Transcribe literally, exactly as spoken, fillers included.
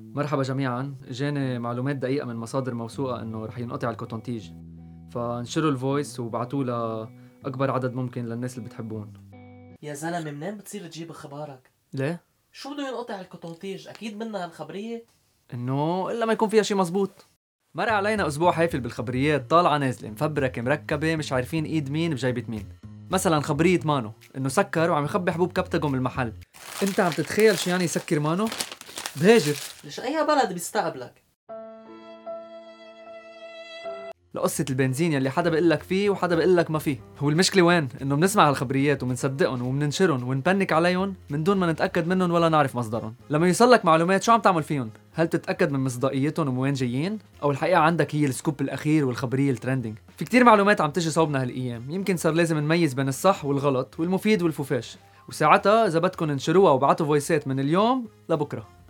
مرحبا جميعا، اجاني معلومات دقيقة من مصادر موثوقة انه رح ينقطع الكوتونتيج، فانشروا الفويس وبعتوه لأكبر عدد ممكن للناس اللي بتحبون. يا زلمة منين بتصير تجيب اخبارك؟ ليه؟ شو بده ينقطع الكوتونتيج؟ اكيد منها هالخبرية. انه الا ما يكون فيها شي مزبوط. مر علينا اسبوع حافل بالخبريات، طالعة نازلة مفبركة مركبة، مش عارفين ايد مين بجيبة مين. مثلا خبرية مانو انه سكر وعم يخبي حبوب كبتاجو من المحل. انت عم تتخيل شو يعني يسكر مانو؟ بهاجر. ليش اي بلد بيستقبلك؟ لقصة البنزين يلي حدا بيقلك فيه وحدا بيقلك ما فيه. هو المشكلة وين؟ انه بنسمع هالخبريات وبنصدقهم وبننشرهم ونبنك عليهم من دون ما نتأكد منهم ولا نعرف مصدرهم. لما يوصلك معلومات شو عم تعمل فيهم؟ هل تتأكد من مصداقيتهم ومن وين جايين؟ او الحقيقة عندك هي السكوب الاخير والخبرية الترندنج؟ في كتير معلومات عم تجي صوبنا هالايام، يمكن صار لازم نميز بين الصح والغلط والمفيد والفوفاش، وساعتها اذا بدكم انشروها وبعتوا فويسات من اليوم لبكره.